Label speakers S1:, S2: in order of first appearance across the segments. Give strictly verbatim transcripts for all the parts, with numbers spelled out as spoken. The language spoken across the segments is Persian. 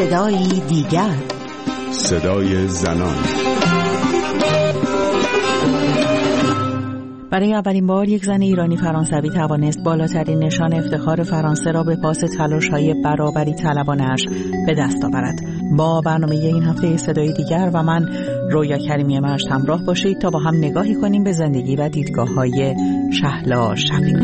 S1: صدایی دیگر،
S2: صدای زنان.
S3: برای اولین بار یک زن ایرانی فرانسوی توانست بالاترین نشان افتخار فرانسه را به پاس تلاش‌های برابری طلبانه‌اش به دست آورد. با برنامه این هفته صدای دیگر و من رویا کریمی مشت همراه باشید تا با هم نگاهی کنیم به زندگی و دیدگاه‌های شهلا شفیق.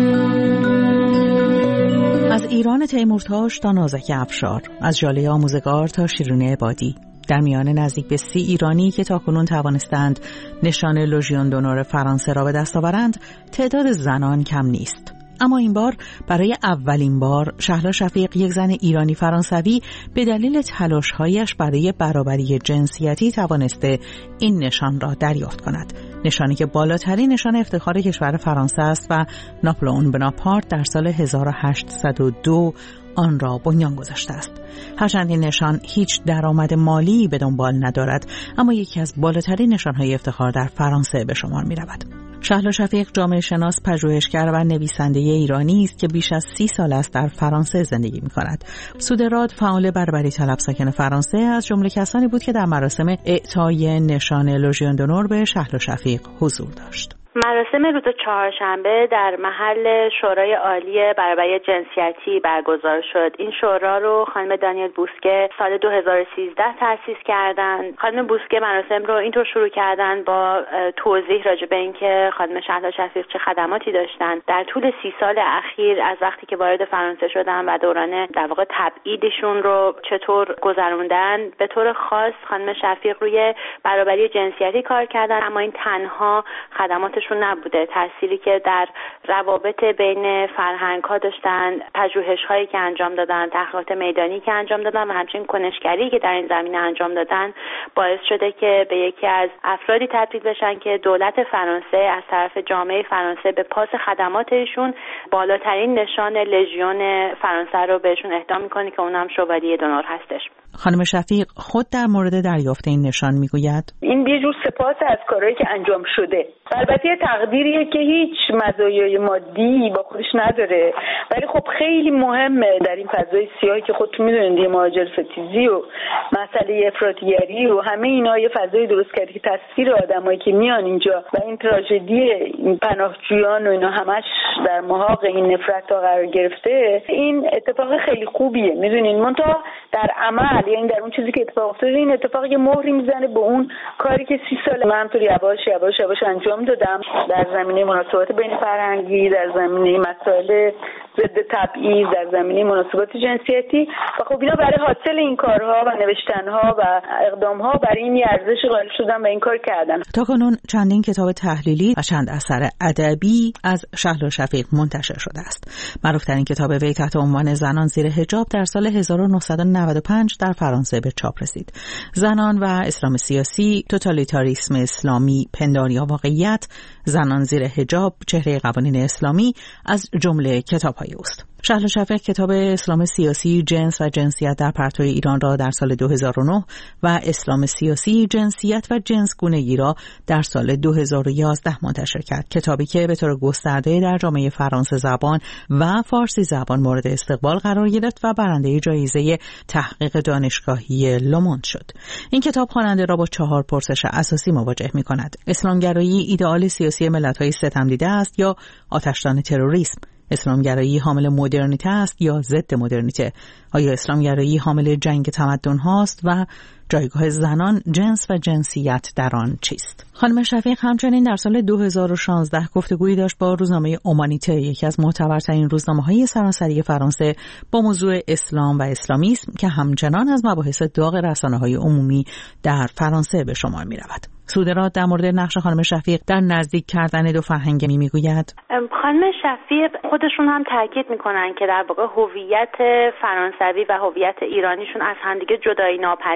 S3: از ایران تیمورتاش تا نازک افشار، از ژاله آموزگار تا شیرین عبادی، در میان نزدیک به سی ایرانی که تاکنون توانستند نشان لژیون دونور فرانسه را به دست آورند، تعداد زنان کم نیست. اما این بار برای اولین بار شهلا شفیق، یک زن ایرانی فرانسوی، به دلیل تلاش‌هایش برای برابری جنسیتی توانسته این نشان را دریافت کند. نشانی که بالاترین نشان افتخار کشور فرانسه است و ناپلئون بناپارت در سال هزار و هشتصد و دو آن را بنیان گذاشته است. هرچند این نشان هیچ درآمد مالی به دنبال ندارد، اما یکی از بالاترین نشان‌های افتخار در فرانسه به شمار می‌رود. شهلا شفیق جامعه شناس، پژوهشگر و نویسنده ایرانی است که بیش از سی سال است در فرانسه زندگی می‌کند. سودراد، فعال برابری طلب ساکن فرانسه، از جمله کسانی بود که در مراسم اعطای نشان لژیون دونور به شهلا شفیق حضور داشت.
S4: مراسم روز چهارشنبه در محل شورای عالی برابری جنسیتی برگزار شد. این شورا رو خانم دانیل بوسکه سال دو هزار و سیزده تأسیس کردن. خانم بوسکه مراسم رو اینطور شروع کردن با توضیح راجع به اینکه خانم شهلا شفیق چه خدماتی داشتن در طول سی سال اخیر، از وقتی که وارد فرانسه شدن و دوران در واقع تبعیدشون رو چطور گذروندن. به طور خاص خانم شفیق روی برابری جنسیتی کار کردن، اما این تنها خدماتش نبوده. تأثیری که در روابط بین فرهنگ‌ها داشتن، پژوهش‌هایی که انجام دادن، تحقیقات میدانی که انجام دادن و همچنین کنشگری که در این زمینه انجام دادن، باعث شده که به یکی از افرادی تبدیل بشن که دولت فرانسه از طرف جامعه فرانسه به پاس خدماتشون بالاترین نشان لژیون فرانسه رو بهشون اهدا می‌کنه که اونم شوالیه دونور هستش.
S3: خانم شفیق خود در مورد دریافت این نشان میگوید:
S5: این یه جور سپاس از کارهایی که انجام شده. البته تقدیریه که هیچ مزایای مادی با خودش نداره، ولی خب خیلی مهمه در این فضای سیاهی که خودتون میدونید، یه مهاجر ستیزی و مسئله افراطیگری و همه اینا یه فضای درست کرده که تصویر آدمایی که میان اینجا و این تراژدی این پناهجویان و اینا همش در محاق این نفرت ها قرار گرفته. این اتفاق خیلی خوبیه، میدونید، منتها در عمل، یعنی در اون چیزی که اتفاق افتاده، این اتفاق یه مهری میزنه به اون کاری که سی سال من همطور یواش یواش یواش انجام دادم در زمینه مناسبات بین فرهنگی، در زمینه مسائل ضد تبعیض، در زمینه مناسبات جنسیتی. و خب اینا برای حاصل این کارها و نوشتنها و اقدامها برای این ارزش قائل شدن و این کار کردن.
S3: تاکنون چندین کتاب تحلیلی و چند اثر ادبی از شهلا شفیق منتشر شده است. معروف‌ترین کتاب وی تحت عنوان زنان زیر حجاب در سال هزار و نهصد و نود و پنج در فرانسه به چاپ رسید. زنان و اسلام سیاسی، توتالیتاریسم اسلامی، پنداری یا واقعیت، زنان زیر حجاب، چهره قوانین اسلامی از جمله کتاب‌های اوست. شهلا شفیق کتاب اسلام سیاسی، جنس و جنسیت در پرتو ایران را در سال دو هزار و نه و اسلام سیاسی، جنسیت و جنسگونگی را در سال دو هزار و یازده منتشر کرد. کتابی که به طور گسترده در جامعه فرانسه زبان و فارسی زبان مورد استقبال قرار گرفت و برنده جایزه تحقیق دانشگاهی لوموند شد. این کتاب خواننده را با چهار پرسش اساسی مواجه می‌کند: اسلامگرایی ایدئال سیاسی ملت‌های ستمدیده است یا آتشدان تروریسم؟ اسلامگرایی حامل مدرنیته است یا ضد مدرنیته؟ آیا اسلامگرایی حامل جنگ تمدن هاست و جایگاه زنان، جنس و جنسیت در آن چیست؟ خانم شفیق همچنین در سال دو هزار و شانزده گفتگویی داشت با روزنامه اومانیته، یکی از معتبرترین روزنامه‌های سراسری فرانسه، با موضوع اسلام و اسلامیسم که همچنان از مباحث داغ رسانه‌های عمومی در فرانسه به شمار می‌رود. سودراد در مورد نقش خانم شفیق در نزدیک کردن دو فرهنگ میگوید:
S4: خانم شفیق خودشون هم تاکید میکنن که در واقع هویت فرانسوی و هویت ایرانیشون از همدیگه جدایی ناپذیره.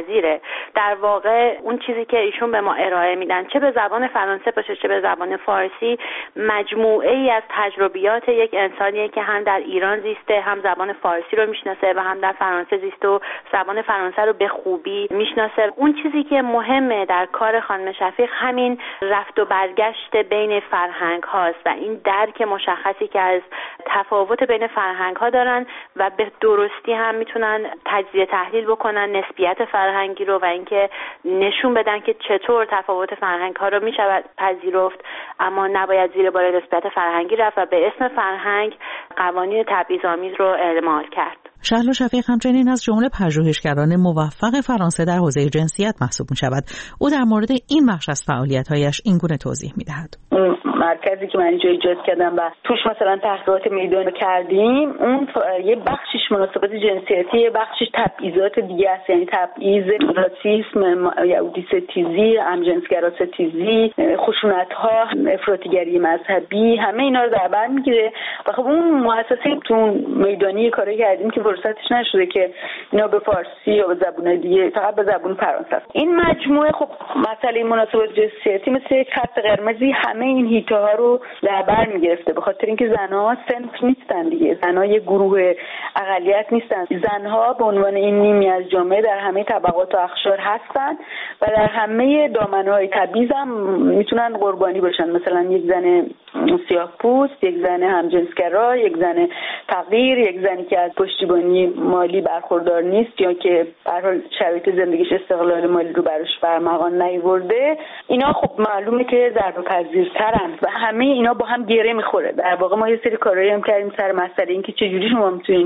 S4: در واقع اون چیزی که ایشون به ما ارائه میدن، چه به زبان فرانسه باشه چه به زبان فارسی، مجموعه ای از تجربیات یک انسانیه که هم در ایران زیسته، هم زبان فارسی رو میشناسه و هم در فرانسه زیسته و زبان فرانسه رو به خوبی میشناسه. اون چیزی که مهمه در کار خانم شفیق همین رفت و برگشت بین فرهنگ هاست و این درک مشخصی که از تفاوت بین فرهنگ ها دارن و به درستی هم میتونن تجزیه تحلیل بکنن نسبیت فرهنگی رو و اینکه نشون بدن که چطور تفاوت فرهنگ ها رو میشود پذیرفت اما نباید زیر بار نسبیت فرهنگی رفت و به اسم فرهنگ قوانین تبعیض‌آمیز رو اعمال کرد.
S3: شهلا شفیق همچنین از جمله پژوهشگران موفق فرانسه در حوزه جنسیت محسوب می شود. او در مورد این بخش از فعالیت‌هایش این گونه توضیح می دهد.
S5: اون مرکزی که من اینجا ایجاد کردم و توش مثلا تحقیقات میدانی کردیم، اون یه بخشش مناسبات جنسیتی، یه بخشش تبعیضات دیگه است، یعنی تبعیض، راسisme، یهودی ستیزی، همجنسگرا ستیزی، خشونت‌ها، افراطیگری مذهبی، همه اینا رو در بر میگیره. و خب اون مؤسسه تو میدانی کاری کردیم که فرصتش نشده که اینا به فارسی یا به زبان دیگه، فقط به زبان فرانسه است. این مجموعه خب مسئله مناسبات جنسیتی مثل یک خط قرمزی همه این هیته ها رو در بر میگرفته، به خاطر اینکه زنها صنف نیستن دیگه، زنها یه گروه اقلیت نیستن، زنها به عنوان این نیمی از جامعه در همه طبقات و اقشار هستن و در همه دامنه‌های تبعیض هم میتونن قربانی باشن. مثلا یک زن سیاه‌پوست، یک زن همجنسگرا، یک زن فقیر، یک زنی که از پشتیبانی مالی برخوردار نیست یا که به هر حال شرایط زندگیش استقلال مالی رو براش برمغان نیورده، اینا خب معلومه که ضربه پذیرترن و همه اینا با هم گره میخوره. در واقع ما یه سری کارایی هم کردیم سر مسئله این که چجوری شما میتونین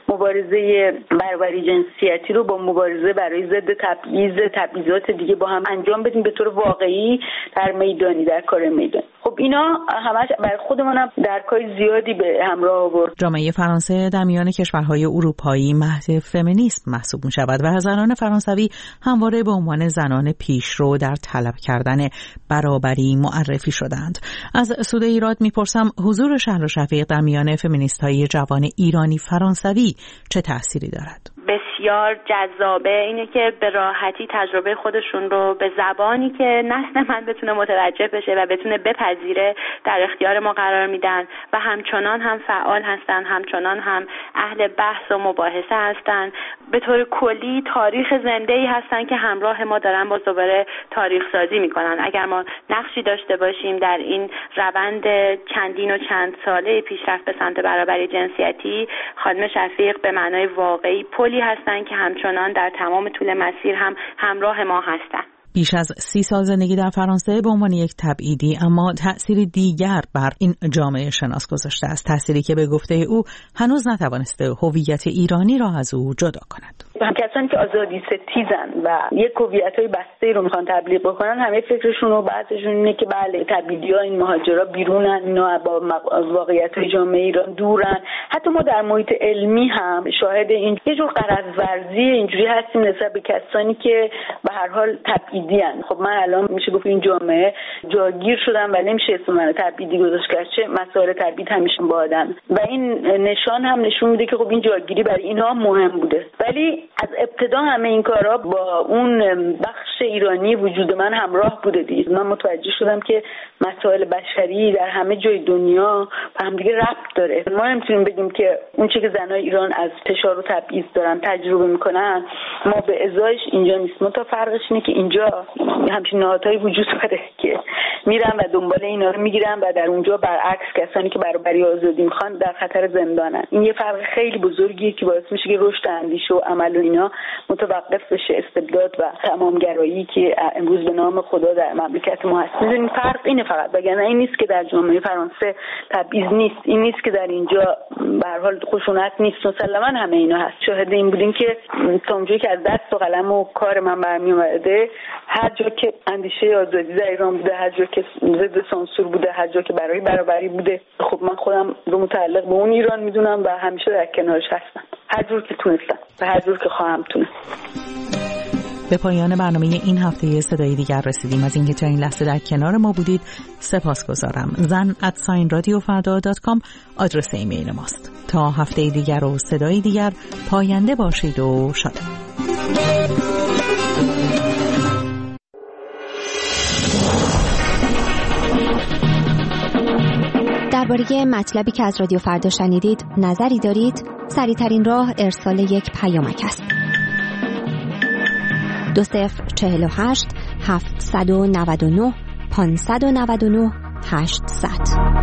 S5: مبارزه برابری جنسیتی رو با مبارزه برای ضد تبعیض، تبعیضات دیگه با هم انجام بدیم به طور واقعی در میدانی، در کار میدانی. خب اینا همش برای خودمون هم درکای زیادی به همراه آورد.
S3: جامعه فرانسه در میان کشورهای اروپایی مهد فمینیست محسوب می شود و زنان فرانسوی همواره به عنوان زنان پیشرو در طلب کردن برابری معرفی شدند. از سوده ایراد میپرسم حضور شهلا شفیق در میان فمینیست‌های جوان ایرانی فرانسوی چه تأثیری دارد؟
S4: بسیار جذابه اینه که به راحتی تجربه خودشون رو به زبانی که نسل من بتونه متوجه بشه و بتونه بپذیره در اختیار ما قرار میدن و همچنان هم فعال هستن، همچنان هم اهل بحث و مباحثه هستن. به طور کلی تاریخ زنده‌ای هستن که همراه ما دارن با دوباره تاریخ سازی میکنن. اگر ما نقشی داشته باشیم در این روند چندین و چند ساله پیشرفت به سمت برابری جنسیتی، خانم شفیق به معنای واقعی پلی هستن که همچنان در تمام طول مسیر هم همراه ما هستن.
S3: بیش از سی سال زندگی در فرانسه به عنوان یک تبعیدی، اما تأثیری دیگر بر این جامعه شناس گذاشته است، تأثیری که به گفته او هنوز نتوانسته هویت ایرانی را از او جدا کند.
S5: هم کسانی که آزادی ستیزن و یک هویت‌های بسته رو میخوان تبلیغ بکنن، همه فکرشون و بحثشون اینه که بله تبعیدی‌ها، این مهاجرا بیرونن، اینا با واقعیت‌های جامعه ایران دورن. حتی ما در محیط علمی هم شاهد این یه جور غرض‌ورزی اینجوری هستیم نسبت به کسانی که به هر حال تبعیدی‌ان. خب من الان میشه گفت این جامعه جاگیر شدم و نمیشه اسم منو تبعیدی گذاشت، چه مسائل تبعید همیشه با آدم و این نشان هم نشون میده که خب این جاگیری برای اینها مهم بوده. ولی از ابتدا همه این کارا با اون بخش ایرانی وجود من همراه بوده دیگه. من متوجه شدم که مسائل بشری در همه جای دنیا به هم دیگه ربط داره. ما نمیتونیم بگیم که اون چیزی که زنای ایران از فشار و تبعیض دارن تجربه میکنن ما به ازایش اینجا نیست. منتها فرقش اینه که اینجا همچین نهادهایی وجود داره که میرن و دنبال اینا رو میگیرن و در اونجا برعکس کسانی که برابری آزادی میخوان در خطر زندانن. این یه فرق خیلی بزرگیه که باعث میشه که رشد اندیشه و عمل و اینا متوقف بشه. استبداد و تمامگرایی که امروز به نام خدا در مملکت ما هست، میدونیم فرق اینه فقط. وگرنه این نیست که در جامعه فرانسه تبعیض نیست، این نیست که در اینجا به هر حال خشونت نیست. مسلماً همه اینا هست. شاهد این بودیم که تا اونجایی که از دست و قلم و کار من برمی اومده، هر جا که اندیشه آزادی در ایران بوده، هر جا که ضد سانسور بوده، هر جا که برای برابری بوده، خب من خودم رو متعلق به اون ایران میدونم و همیشه در کنارش هستم، هر جور که تونستم و هر جور که خواهم تونست.
S3: به پایان برنامه این هفته صدای دیگر رسیدیم. از اینکه تا این لحظه در کنار ما بودید سپاسگزارم. زن ات ساین رادیو فردا دات کام آدرس ایمیل ماست. تا هفته دیگر و صدای دیگر، پاینده باشید و شاد.
S1: درباره مطلبی که از رادیو فردا شنیدید نظری دارید؟ سریع‌ترین راه ارسال یک پیامک است. دو صفر چهل و هشت هفتصد و نود و نه پانصد و نود و نه هشتصد.